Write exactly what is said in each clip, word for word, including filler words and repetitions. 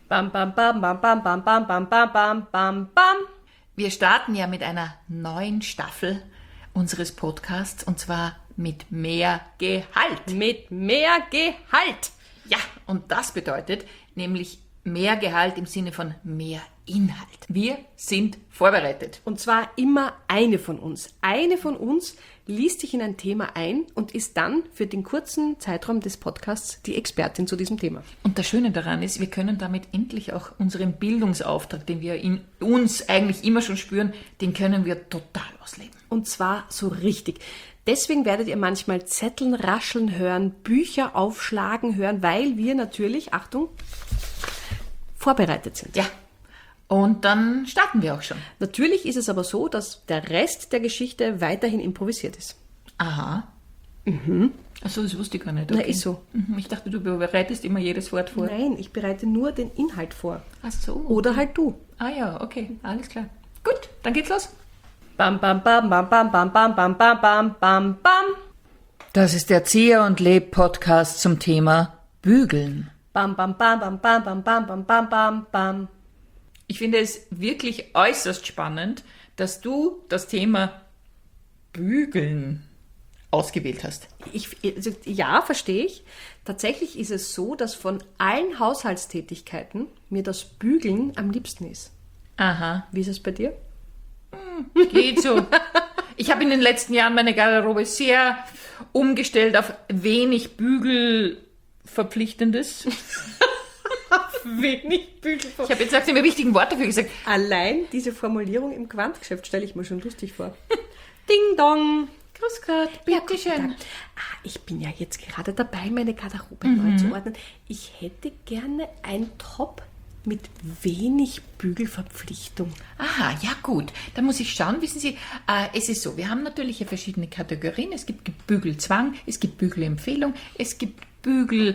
Bam, bam, bam, bam, bam, bam, bam, bam, bam, bam, bam, bam. Wir starten ja mit einer neuen Staffel unseres Podcasts und zwar mit mehr Gehalt. Mit mehr Gehalt. Ja, und das bedeutet nämlich mehr Gehalt im Sinne von mehr Inhalt. Wir sind vorbereitet. Und zwar immer eine von uns. Eine von uns liest sich in ein Thema ein und ist dann für den kurzen Zeitraum des Podcasts die Expertin zu diesem Thema. Und das Schöne daran ist, wir können damit endlich auch unseren Bildungsauftrag, den wir in uns eigentlich immer schon spüren, den können wir total ausleben. Und zwar so richtig. Deswegen werdet ihr manchmal Zetteln rascheln hören, Bücher aufschlagen hören, weil wir natürlich, Achtung, vorbereitet sind. Ja, und dann starten wir auch schon. Natürlich ist es aber so, dass der Rest der Geschichte weiterhin improvisiert ist. Aha. Mhm. Achso, das wusste ich gar nicht. Okay. Na, ist so. Mhm. Ich dachte, du bereitest immer jedes Wort vor. Nein, ich bereite nur den Inhalt vor. Ach so. Oder halt du. Ah ja, okay, alles klar. Gut, dann geht's los. Bam, bam, bam, bam, bam, bam, bam, bam, bam, bam, bam, bam. Das ist der Erzieher und Leb Podcast zum Thema Bügeln. Bam, bam, bam, bam, bam, bam, bam, bam, bam, bam, bam. Ich finde es wirklich äußerst spannend, dass du das Thema Bügeln ausgewählt hast. Ich, also, ja, verstehe ich. Tatsächlich ist es so, dass von allen Haushaltstätigkeiten mir das Bügeln am liebsten ist. Aha. Wie ist es bei dir? Geht so. Ich habe in den letzten Jahren meine Garderobe sehr umgestellt auf wenig Bügelverpflichtendes. Wenig Bügel. Ich habe jetzt auch die wichtigen Worte dafür gesagt. Allein diese Formulierung im Quantgeschäft stelle ich mir schon lustig vor. Ding dong. Grüß Gott, bitteschön. Ah, ich bin ja jetzt gerade dabei, meine Garderobe mhm. neu zu ordnen. Ich hätte gerne ein Top mit wenig Bügelverpflichtung. Aha, ja gut. Da muss ich schauen. Wissen Sie, äh, es ist so, wir haben natürlich hier verschiedene Kategorien. Es gibt Bügelzwang, es gibt Bügelempfehlung, es gibt Bügel...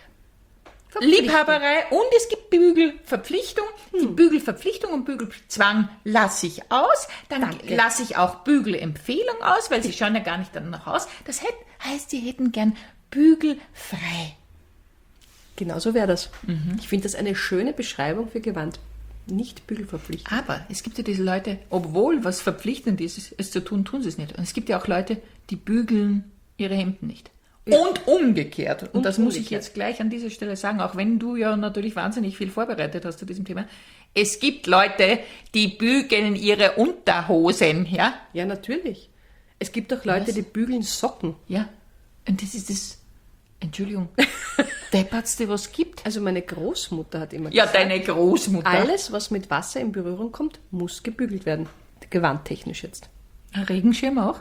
Liebhaberei und es gibt Bügelverpflichtung. Hm. Die Bügelverpflichtung und Bügelzwang lasse ich aus. Dann Danke. lasse ich auch Bügelempfehlung aus, weil sie schauen ja gar nicht danach aus. Das heißt, sie hätten gern bügelfrei. Genau so wäre das. Mhm. Ich finde das eine schöne Beschreibung für Gewand. Nicht bügelverpflichtend. Aber es gibt ja diese Leute, obwohl was verpflichtend ist, es zu tun, tun sie es nicht. Und es gibt ja auch Leute, die bügeln ihre Hemden nicht. Und umgekehrt. Und, und das muss umgekehrt. Ich jetzt gleich an dieser Stelle sagen, auch wenn du ja natürlich wahnsinnig viel vorbereitet hast zu diesem Thema. Es gibt Leute, die bügeln ihre Unterhosen, ja? Ja, natürlich. Es gibt auch Leute, Was? die bügeln Socken. Ja. Und das ist das, Entschuldigung, deppertste, was es gibt. Also meine Großmutter hat immer ja, gesagt, Ja, deine Großmutter. Alles, was mit Wasser in Berührung kommt, muss gebügelt werden. Gewandtechnisch jetzt. Ein Regenschirm auch?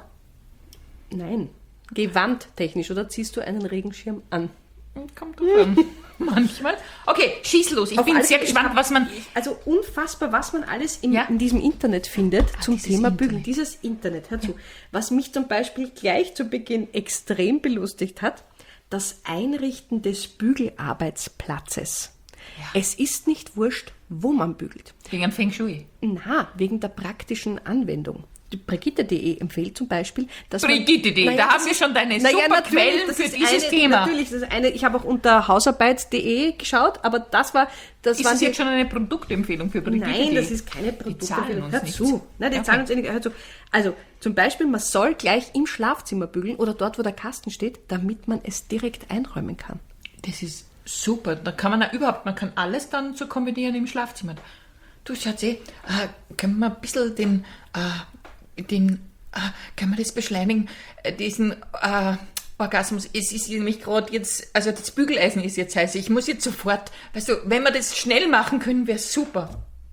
Nein. Gewandtechnisch, oder ziehst du einen Regenschirm an? Kommt drauf an. Manchmal. Okay, schieß los. Ich Auf bin sehr gespannt, hab, was man... Also unfassbar, was man alles im, ja? in diesem Internet findet ah, zum Thema Internet. Bügeln. Dieses Internet, hör zu. Ja. Was mich zum Beispiel gleich zu Beginn extrem belustigt hat, das Einrichten des Bügelarbeitsplatzes. Ja. Es ist nicht wurscht, wo man bügelt. Wegen dem Feng Shui? Na, wegen der praktischen Anwendung. Brigitte punkt de empfiehlt zum Beispiel, dass Brigitte punkt de, naja, da haben wir schon deine super ja, Quellen für dieses eine, Thema. Natürlich, das ist eine, ich habe auch unter hausarbeit punkt de geschaut, aber das war... Das ist war das die, jetzt schon eine Produktempfehlung für Brigitte punkt de? Nein, das ist keine Produktempfehlung. Hör nichts. zu. Nein, die okay. zahlen uns nicht. Hör zu. Also, zum Beispiel, man soll gleich im Schlafzimmer bügeln oder dort, wo der Kasten steht, damit man es direkt einräumen kann. Das ist super. Da kann man ja überhaupt, man kann alles dann so kombinieren im Schlafzimmer. Du, Schatzi, äh, können wir ein bisschen den... Äh, den können wir das beschleunigen, diesen äh, Orgasmus? Es ist nämlich gerade jetzt, also das Bügeleisen ist jetzt heiß. Ich muss jetzt sofort, weißt du, wenn wir das schnell machen können, wäre super.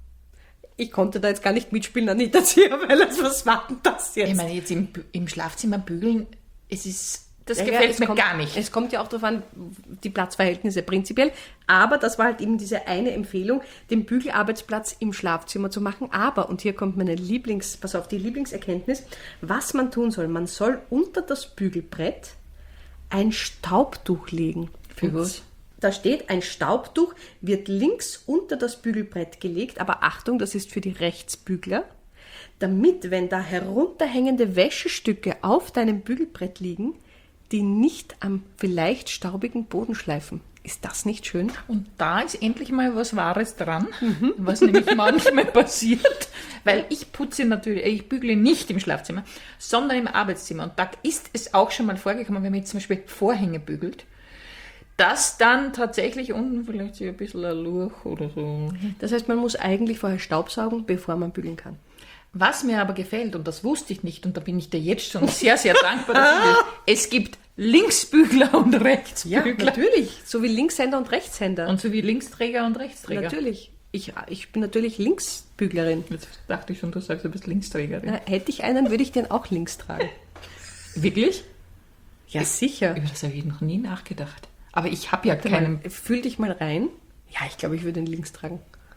Ich konnte da jetzt gar nicht mitspielen, Anita, weil was war denn das jetzt? Ich meine, jetzt im, im Schlafzimmer bügeln, es ist, das ja, gefällt ja, mir kommt, gar nicht. Es kommt ja auch darauf an, die Platzverhältnisse prinzipiell, aber das war halt eben diese eine Empfehlung, den Bügelarbeitsplatz im Schlafzimmer zu machen. Aber, und hier kommt meine Lieblings, pass auf, die Lieblingserkenntnis, was man tun soll. Man soll unter das Bügelbrett ein Staubtuch legen. Für was? Da steht, ein Staubtuch wird links unter das Bügelbrett gelegt, aber Achtung, das ist für die Rechtsbügler, damit, wenn da herunterhängende Wäschestücke auf deinem Bügelbrett liegen, die nicht am vielleicht staubigen Boden schleifen. Ist das nicht schön? Und da ist endlich mal was Wahres dran, was nämlich manchmal passiert, weil ich putze natürlich, ich bügle nicht im Schlafzimmer, sondern im Arbeitszimmer. Und da ist es auch schon mal vorgekommen, wenn man jetzt zum Beispiel Vorhänge bügelt, dass dann tatsächlich unten vielleicht so ein bisschen ein Luch oder so. Das heißt, man muss eigentlich vorher staubsaugen, bevor man bügeln kann. Was mir aber gefällt, und das wusste ich nicht, und da bin ich dir jetzt schon sehr, sehr dankbar, dass ich das, es gibt Linksbügler und Rechtsbügler. natürlich. So wie Linkshänder und Rechtshänder. Und so wie Linksträger und Rechtsträger. Natürlich. Ich, ich bin natürlich Linksbüglerin. Jetzt dachte ich schon, du sagst, du bist Linksträgerin. Na, hätte ich einen, würde ich den auch links tragen. Wirklich? Ja, sicher. Über das habe ich noch nie nachgedacht. Aber ich habe ja keinen... Fühl dich mal rein. Ja, ich glaube, ich würde den links tragen.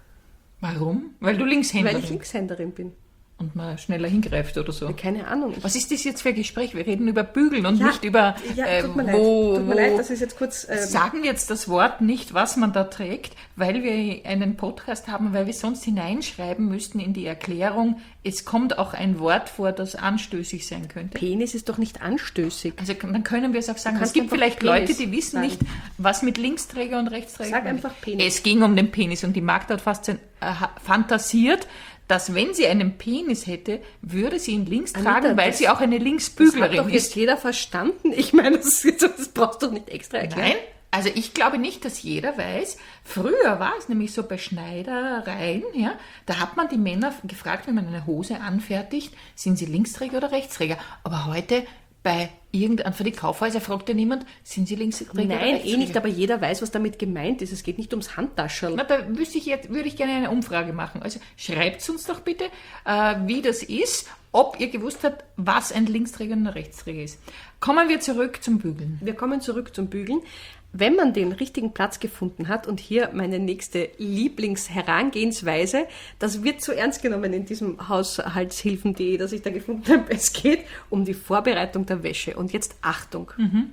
Warum? Weil du Linkshänderin Weil ich Linkshänderin bin. und mal schneller hingreift oder so. Keine Ahnung. Ich Was ist das jetzt für ein Gespräch? Wir reden über Bügeln und Ja, nicht über ja, äh, tut mir wo... leid. Tut mir wo leid, das ist jetzt kurz... ähm, Sagen wir jetzt das Wort nicht, was man da trägt, weil wir einen Podcast haben, weil wir sonst hineinschreiben müssten in die Erklärung, es kommt auch ein Wort vor, das anstößig sein könnte. Penis ist doch nicht anstößig. Also dann können wir es auch sagen, es kannst gibt einfach vielleicht Penis Leute, die wissen sagen. nicht, was mit Linksträger und Rechtsträger... Sag gemeint ist. einfach Penis. Es ging um den Penis und die Magd hat fast äh, fantasiert, dass wenn sie einen Penis hätte, würde sie ihn links Anita, tragen, weil das- sie auch eine Das hat Linksbüglerin doch ist. jetzt jeder verstanden. Ich meine, das, das brauchst du doch nicht extra erklären. Nein, also ich glaube nicht, dass jeder weiß. Früher war es nämlich so bei Schneidereien, ja, da hat man die Männer gefragt, wenn man eine Hose anfertigt, sind sie Linksträger oder Rechtsträger? Aber heute bei irgendeinem, für die Kaufhäuser fragt ja niemand, sind sie Linksträger oder Nein, Rechtsträger? eh nicht, aber jeder weiß, was damit gemeint ist. Es geht nicht ums Handtaschel. Na, da wüsste ich jetzt, würde ich gerne eine Umfrage machen. Also schreibt uns doch bitte, äh, wie das ist, ob ihr gewusst habt, was ein Linksträger und ein Rechtsträger ist. Kommen wir zurück zum Bügeln. Wir kommen zurück zum Bügeln. Wenn man den richtigen Platz gefunden hat, und hier meine nächste Lieblingsherangehensweise, das wird so ernst genommen in diesem Haushaltshilfen punkt de, das ich da gefunden habe, es geht um die Vorbereitung der Wäsche. Und jetzt Achtung,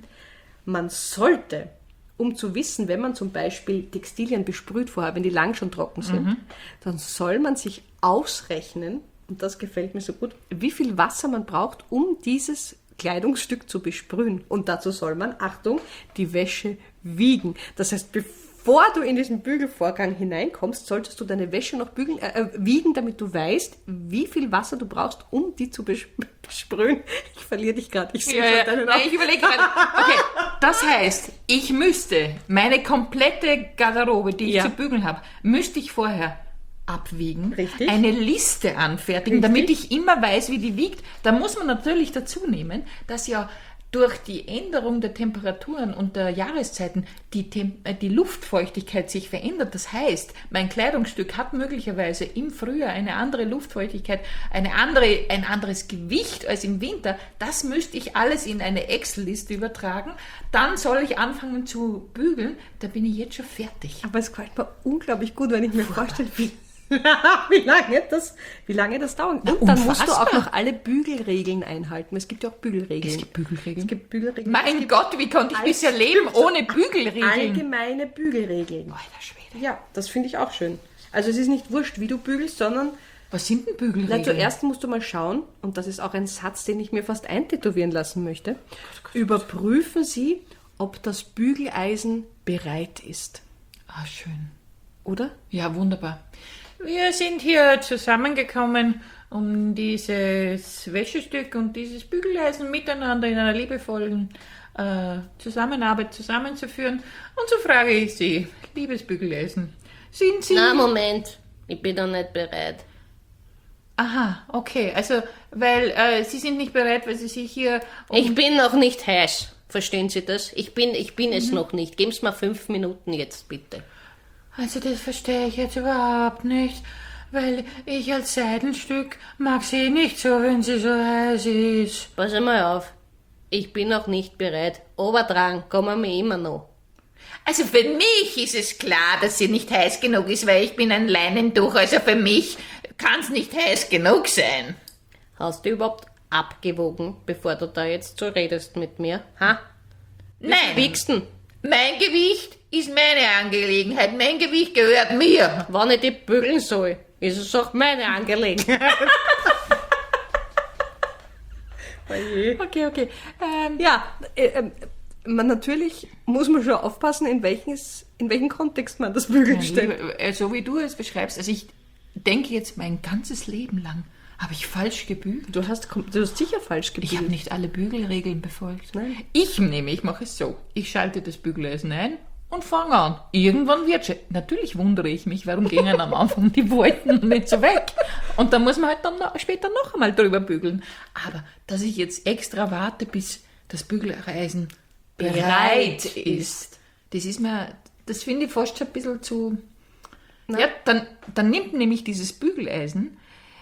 man sollte, um zu wissen, wenn man zum Beispiel Textilien besprüht vorher, wenn die lang schon trocken sind, dann soll man sich ausrechnen, und das gefällt mir so gut, wie viel Wasser man braucht, um dieses Kleidungsstück zu besprühen. Und dazu soll man, Achtung, die Wäsche wiegen. Das heißt, bevor du in diesen Bügelvorgang hineinkommst, solltest du deine Wäsche noch bügeln, äh, wiegen, damit du weißt, wie viel Wasser du brauchst, um die zu bes- besprühen. Ich verliere dich gerade. Ich sehe Ja, schon ja. deinen Nein, Augen. ich überlege gerade. Okay, das heißt, ich müsste meine komplette Garderobe, die ich Ja. zu bügeln habe, müsste ich vorher abwiegen, Richtig. eine Liste anfertigen, Richtig. damit ich immer weiß, wie die wiegt. Da muss man natürlich dazu nehmen, dass ja durch die Änderung der Temperaturen und der Jahreszeiten die, Tem- äh, die Luftfeuchtigkeit sich verändert. Das heißt, mein Kleidungsstück hat möglicherweise im Frühjahr eine andere Luftfeuchtigkeit, eine andere, ein anderes Gewicht als im Winter. Das müsste ich alles in eine Excel-Liste übertragen. Dann soll ich anfangen zu bügeln. Da bin ich jetzt schon fertig. Aber es gefällt mir unglaublich gut, wenn ich mir vorstelle, wie, wie, lange das, wie lange das dauert. Na, Und dann musst du unfassbar. auch noch alle Bügelregeln einhalten. Es gibt ja auch Bügelregeln. Es gibt Bügelregeln. Es gibt Bügelregeln. Mein Gott, wie konnte ich All- bisher leben ohne Bügelregeln? Allgemeine Bügelregeln. Alter Schwede. Ja, das finde ich auch schön. Also es ist nicht wurscht, wie du bügelst, sondern Was sind denn na, Bügelregeln? zuerst musst du mal schauen, und das ist auch ein Satz, den ich mir fast eintätowieren lassen möchte, überprüfen Sie, ob das Bügeleisen bereit ist. Ah, schön. Oder? Ja, wunderbar. Wir sind hier zusammengekommen, um dieses Wäschestück und dieses Bügeleisen miteinander in einer liebevollen äh, Zusammenarbeit zusammenzuführen. Und so frage ich Sie, liebes Bügeleisen, sind Sie... Na, Moment. Ich bin noch nicht bereit. Aha, okay, also, weil äh, Sie sind nicht bereit, weil Sie sich hier... Um Ich bin noch nicht heiß. Verstehen Sie das? Ich bin, ich bin es noch nicht. Geben Sie mir fünf Minuten jetzt, bitte. Also das verstehe ich jetzt überhaupt nicht, weil ich als Seidenstück mag sie nicht so, wenn sie so heiß ist. Pass mal auf. Ich bin noch nicht bereit. Oberdrang, kommen wir immer noch. Also für mich ist es klar, dass sie nicht heiß genug ist, weil ich bin ein Leinentuch. Also für mich kann es nicht heiß genug sein. Hast du überhaupt abgewogen, bevor du da jetzt so redest mit mir? Ha? Nein, Wiegst du? mein Gewicht ist meine Angelegenheit. Mein Gewicht gehört mir. Wenn ich die bügeln soll, ist es auch meine Angelegenheit. Okay, okay. Ähm, Ja, äh, ähm, man natürlich muss man schon aufpassen, in, welches, in welchen Kontext man das Bügeln Ja, stellt. liebe, so wie du es beschreibst, also ich denke jetzt mein ganzes Leben lang, habe ich falsch gebügelt. Du hast, du hast sicher falsch Ich habe gebügelt. nicht alle Bügelregeln befolgt. Nein. Ich nehme, ich mache es so. Ich schalte das Bügeleisen ein und fange an. Irgendwann wird es. Natürlich wundere ich mich, warum gehen am Anfang die Wolken nicht so weg. Und dann muss man halt dann noch, später noch einmal drüber bügeln. Aber dass ich jetzt extra warte, bis das Bügeleisen bereit ist, das ist mir, das finde ich fast schon ein bisschen zu... Ja, dann, dann nimmt nämlich dieses Bügeleisen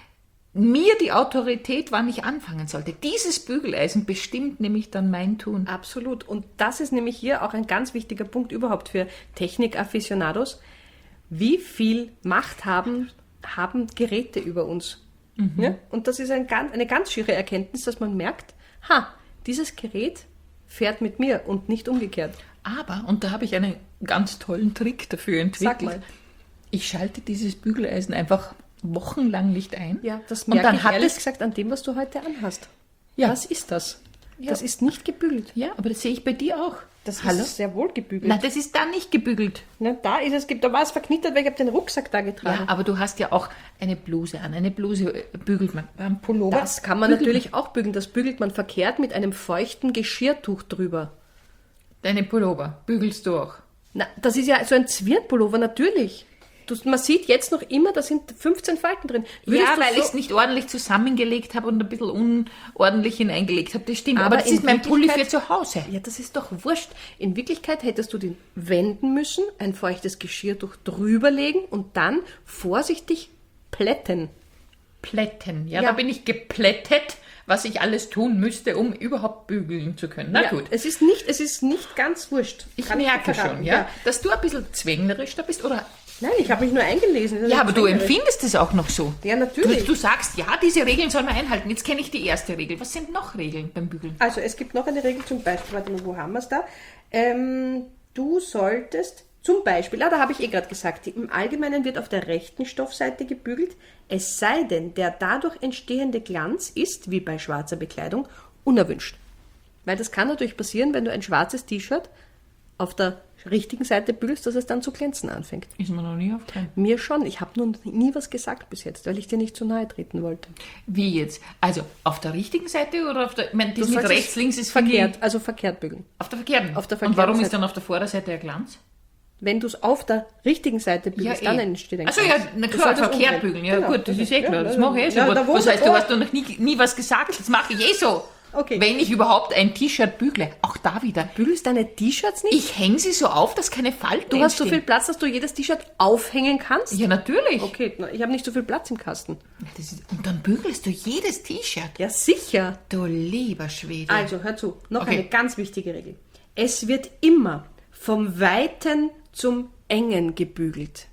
mir die Autorität, wann ich anfangen sollte. Dieses Bügeleisen bestimmt nämlich dann mein Tun. Absolut. Und das ist nämlich hier auch ein ganz wichtiger Punkt überhaupt für Technik-Afficionados. Wie viel Macht haben, haben Geräte über uns? Mhm. Ja? Und das ist ein, ganz- eine ganz schiere Erkenntnis, dass man merkt, ha, dieses Gerät fährt mit mir und nicht umgekehrt. Aber, und da habe ich einen ganz tollen Trick dafür entwickelt. Sag mal. Ich schalte dieses Bügeleisen einfach wochenlang nicht ein. Ja, das und merke dann ich hat ehrlich es, gesagt an dem, was du heute anhast. Ja. Was ist das? Ja. Das ist nicht gebügelt. Ja, aber das sehe ich bei dir auch. Das Hallo? ist sehr wohl gebügelt. Nein, das ist dann nicht gebügelt. Na, da ist es, da war es verknittert, weil ich habe den Rucksack da getragen. Ja, aber du hast ja auch eine Bluse an. Eine Bluse äh, bügelt man. Beim Pullover. Das kann man bügelt natürlich auch bügeln. Das bügelt man verkehrt mit einem feuchten Geschirrtuch drüber. Deine Pullover bügelst du auch. Na, das ist ja so ein Zwirnpullover, natürlich. Du, man sieht jetzt noch immer, da sind fünfzehn Falten drin. Würdest Ja, du weil so- ich es nicht ordentlich zusammengelegt habe und ein bisschen unordentlich hineingelegt habe. Das stimmt. Aber, Aber das in ist mein Pulli für Wirklichkeit- zu Hause. Ja, das ist doch wurscht. In Wirklichkeit hättest du den wenden müssen, ein feuchtes Geschirrtuch drüberlegen und dann vorsichtig plätten. Plätten. Ja, Ja. da bin ich geplättet, was ich alles tun müsste, um überhaupt bügeln zu können. Na ja, gut. Es ist nicht, es ist nicht ganz wurscht. Ich Kann dir merke verraten. schon, ja, dass du ein bisschen zwänglerisch da bist, oder? Nein, ich habe mich nur eingelesen. Das ist Ja, aber du zwängerisch. empfindest es auch noch so. Ja, Du, natürlich. du sagst, ja, diese Regeln soll man einhalten. Jetzt kenne ich die erste Regel. Was sind noch Regeln beim Bügeln? Also es gibt noch eine Regel, zum Beispiel, warte mal, wo haben wir es da? Ähm, du solltest zum Beispiel, ah, da habe ich eh gerade gesagt, die, im Allgemeinen wird auf der rechten Stoffseite gebügelt, es sei denn, der dadurch entstehende Glanz ist, wie bei schwarzer Bekleidung, unerwünscht. Weil das kann natürlich passieren, wenn du ein schwarzes T-Shirt auf der richtigen Seite bügelst, dass es dann zu glänzen anfängt. Ist mir noch nie aufgefallen. Mir schon, ich habe nur nie was gesagt bis jetzt, weil ich dir nicht zu nahe treten wollte. Wie jetzt? Also auf der richtigen Seite oder auf der... Ich meine, das mit sollst rechts, es links ist verkehrt, also verkehrt bügeln. Auf der verkehrten. Auf der Und verkehrten warum Seite. ist dann auf der Vorderseite der Glanz? Wenn du es auf der richtigen Seite bügelst, dann entsteht ein Also Glanz. ja, na Du klar, solltest verkehrt umdrehen. bügeln. Ja Genau. gut, das ist eh Ja, klar. Das ja, mache ich eh so. ja, Aber da wo was du heißt, du vor- hast doch noch nie, nie was gesagt. Das mache ich eh so. Okay. Wenn ich überhaupt ein T-Shirt bügle, auch da wieder. Bügelst deine T-Shirts nicht? Ich hänge sie so auf, dass keine Falten Du hast so viel entstehen. Platz, dass du jedes T-Shirt aufhängen kannst? Ja, natürlich. Okay, na, ich habe nicht so viel Platz im Kasten. Das ist, und dann bügelst du jedes T-Shirt. Ja, sicher. Du lieber Schwede. Also, hör zu. Noch Okay. eine ganz wichtige Regel. Es wird immer vom Weiten zum Engen gebügelt.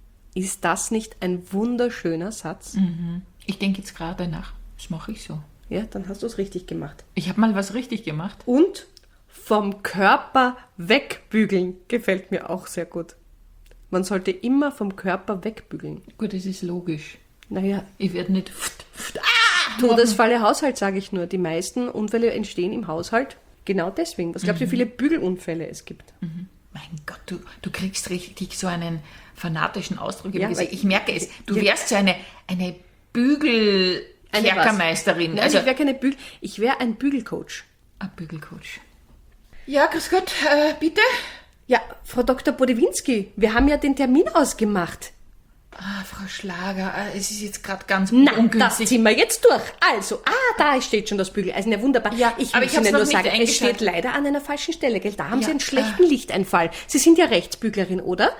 Ist das nicht ein wunderschöner Satz? Ich denke jetzt gerade nach. Das mache ich so. Ja, dann hast du es richtig gemacht. Ich habe mal was richtig gemacht. Und vom Körper wegbügeln gefällt mir auch sehr gut. Man sollte immer vom Körper wegbügeln. Gut, das ist logisch. Naja, Ich werde nicht... pft, pft, ah, Todesfalle Haushalt, sage ich nur. Die meisten Unfälle entstehen im Haushalt genau deswegen. Was glaubst du, wie viele Bügelunfälle es gibt? Mein Gott, du, du kriegst richtig so einen fanatischen Ausdruck im Ja, Gesicht. weil- Ich merke es. Du Ja. wärst so eine, eine Bügel... Eine was? Kerkermeisterin. Nein, Also, ich wäre keine Bügel, ich wäre ein Bügelcoach. ein Bügelcoach. Ja, grüß Gott, äh, bitte? Ja, Frau Doktor Bodewinski, wir haben ja den Termin ausgemacht. Ah, Frau Schlager, äh, es ist jetzt gerade ganz Na, das ungünstig. ziehen wir jetzt durch. Also, ah, da steht schon das Bügeleisen. Ja, wunderbar. Ja, ich aber muss ich hab's Ihnen noch nur nicht sagen, es eingeschaltet. steht leider an einer falschen Stelle, gell? Da haben Ja, Sie einen schlechten Lichteinfall. Sie sind ja Rechtsbüglerin, oder?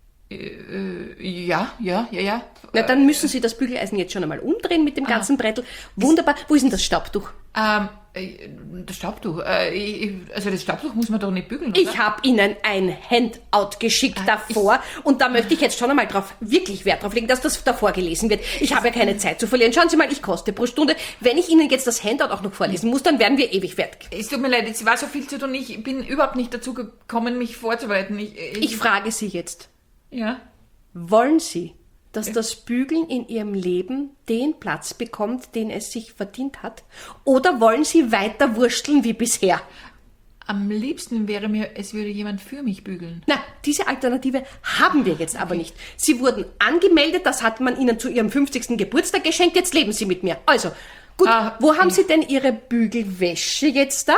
Ja, ja, ja, ja. Na, dann müssen Sie das Bügeleisen jetzt schon einmal umdrehen mit dem ganzen Brettel. Wunderbar. Wo ist denn das Staubtuch? Ähm, äh, das Staubtuch. Äh, ich- also das Staubtuch muss man doch nicht bügeln, oder? Ich habe Ihnen ein Handout geschickt davor und da möchte ich jetzt schon einmal drauf, wirklich Wert drauf legen, dass das davor gelesen wird. Ich habe ja keine Zeit zu verlieren. Schauen Sie mal, ich koste pro Stunde. Wenn ich Ihnen jetzt das Handout auch noch vorlesen muss, dann werden wir ewig fertig. Es tut mir leid, es war so viel zu tun. Ich bin überhaupt nicht dazu gekommen, mich vorzubereiten. Ich, ich, Ich frage Sie jetzt, ja. wollen Sie, dass das Bügeln in Ihrem Leben den Platz bekommt, den es sich verdient hat? Oder wollen Sie weiter wursteln wie bisher? Am liebsten wäre mir, es würde jemand für mich bügeln. Na, diese Alternative haben wir jetzt aber nicht. Sie wurden angemeldet, das hat man Ihnen zu Ihrem fünfzigsten Geburtstag geschenkt, jetzt leben Sie mit mir. Also, gut, Ah, wo haben okay. Sie denn Ihre Bügelwäsche jetzt da?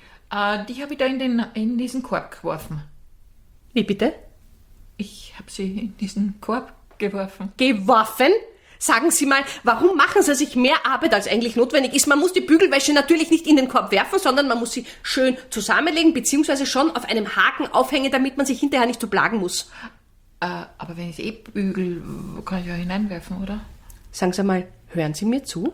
Äh, die habe ich da in, den, in diesen Korb geworfen. Wie bitte? Ich habe sie in diesen Korb geworfen. Geworfen? Sagen Sie mal, warum machen Sie sich mehr Arbeit, als eigentlich notwendig ist? Man muss die Bügelwäsche natürlich nicht in den Korb werfen, sondern man muss sie schön zusammenlegen, beziehungsweise schon auf einem Haken aufhängen, damit man sich hinterher nicht so plagen muss. Äh, aber wenn ich es eh bügel, kann ich ja hineinwerfen, oder? Sagen Sie mal, hören Sie mir zu?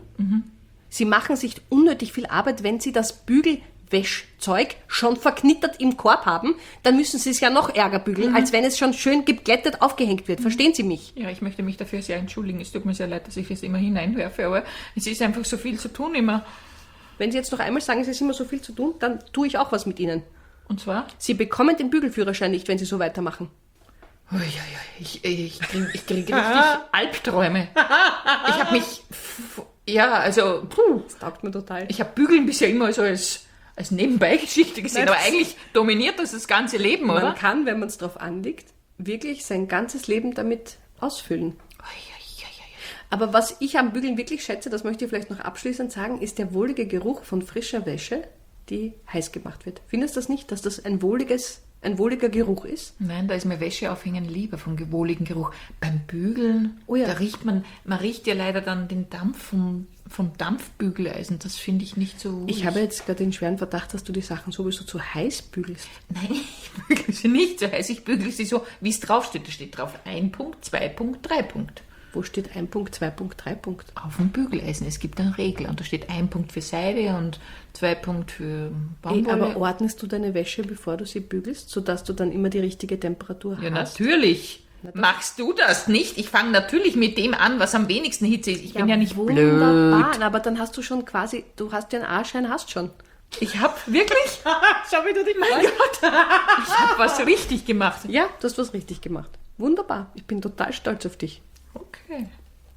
Sie machen sich unnötig viel Arbeit, wenn Sie das Bügelwäschzeug schon verknittert im Korb haben, dann müssen Sie es ja noch ärger bügeln, als wenn es schon schön geglättet aufgehängt wird. Verstehen Sie mich? Ja, ich möchte mich dafür sehr entschuldigen. Es tut mir sehr leid, dass ich es immer hineinwerfe, aber es ist einfach so viel zu tun immer. Wenn Sie jetzt noch einmal sagen, es ist immer so viel zu tun, dann tue ich auch was mit Ihnen. Und zwar? Sie bekommen den Bügelführerschein nicht, wenn Sie so weitermachen. Ui, ui, ui, ich, ich, kriege ich krieg richtig Albträume. Ich habe mich, f- ja, also, puh, Das taugt mir total. ich habe Bügeln bisher immer so als, als Nebenbeigeschichte gesehen, Nein, aber das- eigentlich dominiert das das ganze Leben, Man oder? kann, wenn man es drauf anlegt, wirklich sein ganzes Leben damit ausfüllen. Ui, ui, ui, ui. Aber was ich am Bügeln wirklich schätze, das möchte ich vielleicht noch abschließend sagen, ist der wohlige Geruch von frischer Wäsche, die heiß gemacht wird. Findest du das nicht, dass das ein wohliges, ein wohliger Geruch ist? Nein, da ist mir Wäsche aufhängen lieber vom wohligen Geruch. Beim Bügeln, Oh ja. da riecht man, man riecht ja leider dann den Dampf vom, vom Dampfbügeleisen. Das finde ich nicht so. Ich habe jetzt gerade den schweren Verdacht, dass du die Sachen sowieso zu heiß bügelst. Nein, ich bügele sie nicht so heiß. Ich bügele sie so, wie es draufsteht. Da steht drauf ein Punkt, zwei Punkt, drei Punkt. Wo steht ein Punkt, zwei Punkt, drei Punkt? Auf dem Bügeleisen. Es gibt eine Regel. Und da steht ein Punkt für Seide und zwei Punkt für Ey, Baumwolle. aber ordnest du deine Wäsche, bevor du sie bügelst, sodass du dann immer die richtige Temperatur ja, hast? natürlich. Machst du das nicht? Ich fange natürlich mit dem an, was am wenigsten Hitze ist. Ich bin ja nicht blöd. Wunderbar, aber dann hast du schon quasi, du hast ja einen A-Schein, hast schon. Ich habe wirklich, Schau, wie du dich mein Gott, ich habe was richtig gemacht. Ja, du hast was richtig gemacht. Wunderbar, ich bin total stolz auf dich. Okay.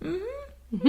Mhm.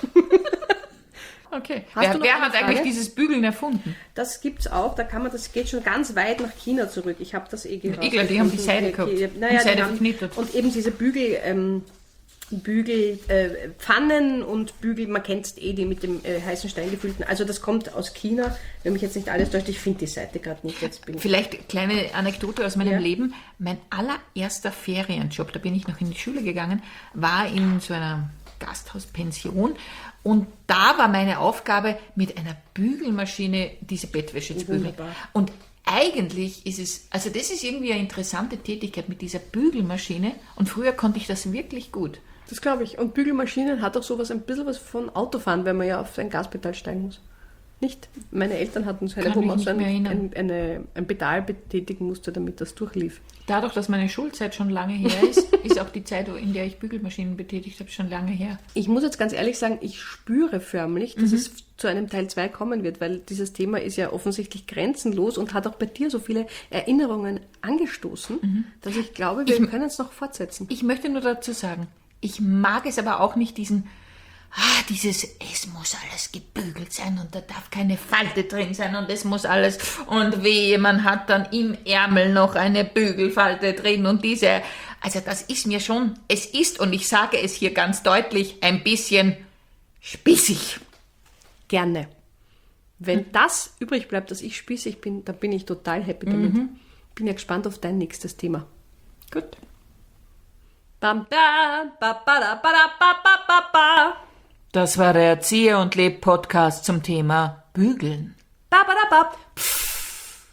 Okay. Hast Wer, du noch wer eine hat Frage? eigentlich dieses Bügeln erfunden? Das gibt's auch, da kann man, das geht schon ganz weit nach China zurück. Ich habe das eh gehört. Ich glaube, die haben die Seide gehabt. Naja, Die Seide die haben, verknittert. und eben diese Bügel, ähm, Bügel, äh, Pfannen und Bügel, man kennt eh die mit dem äh, heißen Stein gefüllten. Also das kommt aus China. Wenn mich jetzt nicht alles täuscht, ich finde die Seite gerade nicht. Jetzt bin ich Vielleicht kleine Anekdote aus meinem Ja. Leben. Mein allererster Ferienjob, da bin ich noch in die Schule gegangen, war in so einer Gasthauspension. Und da war meine Aufgabe, mit einer Bügelmaschine diese Bettwäsche zu bügeln. Wunderbar. Und eigentlich ist es, also das ist irgendwie eine interessante Tätigkeit mit dieser Bügelmaschine. Und früher konnte ich das wirklich gut. Das glaube ich. Und Bügelmaschinen hat auch sowas, ein bisschen was von Autofahren, wenn man ja auf ein Gaspedal steigen muss. Nicht? Meine Eltern hatten so eine, Kann wo mich man so nicht mehr ein, erinnern. ein, eine, ein Pedal betätigen musste, damit das durchlief. Dadurch, dass meine Schulzeit schon lange her ist, ist auch die Zeit, in der ich Bügelmaschinen betätigt habe, schon lange her. Ich muss jetzt ganz ehrlich sagen, ich spüre förmlich, dass es zu einem Teil zwei kommen wird, weil dieses Thema ist ja offensichtlich grenzenlos und hat auch bei dir so viele Erinnerungen angestoßen, dass ich glaube, wir können es noch fortsetzen. Ich möchte nur dazu sagen, ich mag es aber auch nicht, diesen, ah, dieses, es muss alles gebügelt sein und da darf keine Falte drin sein und es muss alles, und wehe, man hat dann im Ärmel noch eine Bügelfalte drin und diese, also das ist mir schon, es ist, und ich sage es hier ganz deutlich, ein bisschen spießig. Gerne. Wenn das übrig bleibt, dass ich spießig bin, dann bin ich total happy damit. Bin ja gespannt auf dein nächstes Thema. Gut. Bam, da, ba, ba, da, ba, da, ba, ba, ba, ba. Das war der Erzieher und Leb Podcast zum Thema Bügeln. Ba, ba, da, ba. Pff.